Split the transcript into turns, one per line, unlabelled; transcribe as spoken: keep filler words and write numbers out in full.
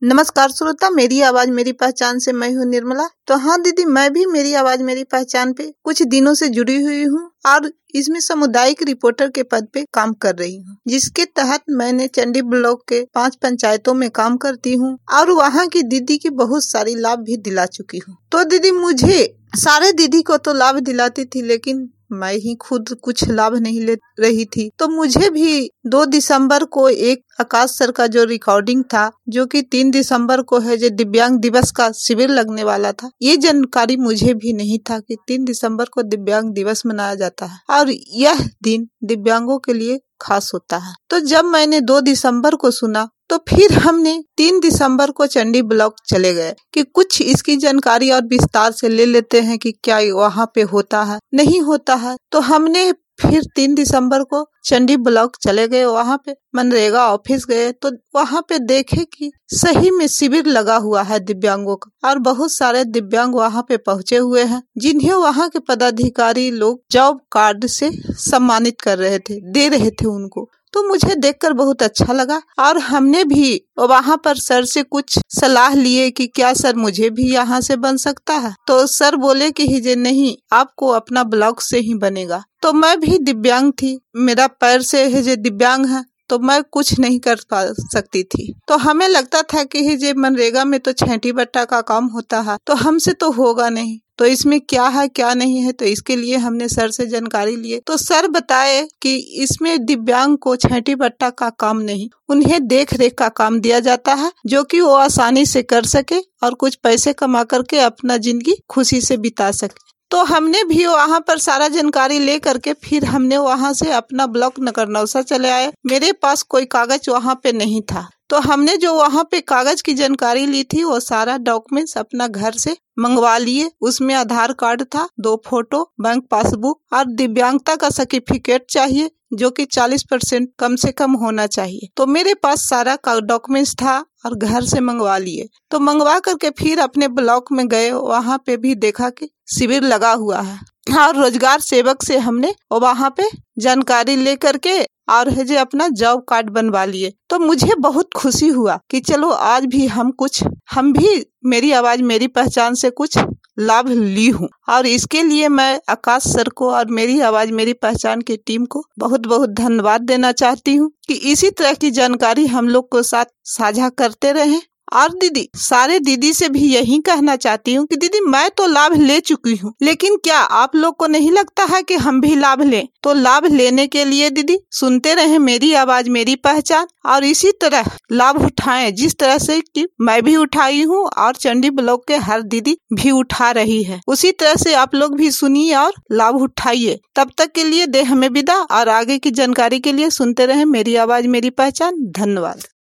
नमस्कार श्रोता, मेरी आवाज मेरी पहचान से मैं हूँ निर्मला। तो हाँ दीदी, मैं भी मेरी आवाज मेरी पहचान पे कुछ दिनों से जुड़ी हुई हूँ और इसमें सामुदायिक रिपोर्टर के पद पे काम कर रही हूँ, जिसके तहत मैंने चंडी ब्लॉक के पांच पंचायतों में काम करती हूँ और वहाँ की दीदी की बहुत सारी लाभ भी दिला चुकी हूँ। तो दीदी, मुझे सारे दीदी को तो लाभ दिलाती थी, लेकिन मैं ही खुद कुछ लाभ नहीं ले रही थी। तो मुझे भी दो दिसंबर को एक आकाश सर का जो रिकॉर्डिंग था, जो कि तीन दिसंबर को है, जो दिव्यांग दिवस का शिविर लगने वाला था, ये जानकारी मुझे भी नहीं था कि तीन दिसंबर को दिव्यांग दिवस मनाया जाता है और यह दिन दिव्यांगों के लिए खास होता है। तो जब मैंने दो दिसंबर को सुना तो फिर हमने तीन दिसंबर को चंडी ब्लॉक चले गए कि कुछ इसकी जानकारी और विस्तार से ले लेते हैं कि क्या वहाँ पे होता है नहीं होता है। तो हमने फिर तीन दिसंबर को चंडी ब्लॉक चले गए, वहाँ पे मनरेगा ऑफिस गए तो वहाँ पे देखे कि सही में शिविर लगा हुआ है दिव्यांगों का और बहुत सारे दिव्यांग वहाँ पे पहुँचे हुए हैं, जिन्हें वहाँ के पदाधिकारी लोग जॉब कार्ड से सम्मानित कर रहे थे, दे रहे थे उनको। तो मुझे देखकर बहुत अच्छा लगा और हमने भी वहाँ पर सर से कुछ सलाह लिए कि क्या सर मुझे भी यहाँ से बन सकता है। तो सर बोले कि हिजे नहीं, आपको अपना ब्लॉक से ही बनेगा। तो मैं भी दिव्यांग थी, मेरा पैर से हिजे दिव्यांग है, तो मैं कुछ नहीं कर पा सकती थी। तो हमें लगता था कि हिजे मनरेगा में तो छेंटी बट्टा का काम होता है, तो हमसे तो होगा नहीं, तो इसमें क्या है क्या नहीं है। तो इसके लिए हमने सर से जानकारी लिए तो सर बताए कि इसमें दिव्यांग को छेंटी बट्टा का काम नहीं, उन्हें देख रेख का काम दिया जाता है, जो कि वो आसानी से कर सके और कुछ पैसे कमा करके अपना जिंदगी खुशी से बिता सके। तो हमने भी वहाँ पर सारा जानकारी ले करके फिर हमने वहाँ से अपना ब्लॉक नकरनौसा चले आए। मेरे पास कोई कागज वहाँ पे नहीं था, तो हमने जो वहाँ पे कागज की जानकारी ली थी वो सारा डॉक्यूमेंट्स अपना घर से मंगवा लिए। उसमें आधार कार्ड था, दो फोटो, बैंक पासबुक और दिव्यांगता का सर्टिफिकेट चाहिए, जो कि चालीस परसेंट कम से कम होना चाहिए। तो मेरे पास सारा डॉक्यूमेंट्स था और घर से मंगवा लिए। तो मंगवा करके फिर अपने ब्लॉक में गए, वहाँ पे भी देखा कि शिविर लगा हुआ है और रोजगार सेवक से हमने वहाँ पे जानकारी ले करके और है जो अपना जॉब कार्ड बनवा लिए। तो मुझे बहुत खुशी हुआ कि चलो आज भी हम कुछ हम भी मेरी आवाज मेरी पहचान से कुछ लाभ ली हूँ। और इसके लिए मैं आकाश सर को और मेरी आवाज मेरी पहचान की टीम को बहुत बहुत धन्यवाद देना चाहती हूँ कि इसी तरह की जानकारी हम लोग को साथ साझा करते रहें। और दीदी, सारे दीदी से भी यही कहना चाहती हूँ कि दीदी, मैं तो लाभ ले चुकी हूँ, लेकिन क्या आप लोग को नहीं लगता है कि हम भी लाभ लें? तो लाभ लेने के लिए दीदी सुनते रहें मेरी आवाज मेरी पहचान और इसी तरह लाभ उठाएं, जिस तरह से कि मैं भी उठाई हूँ और चंडी ब्लॉक के हर दीदी भी उठा रही है। उसी तरह से आप लोग भी सुनिए और लाभ उठाइए। तब तक के लिए दे हमें विदा और आगे की जानकारी के लिए सुनते रहें मेरी आवाज मेरी पहचान। धन्यवाद।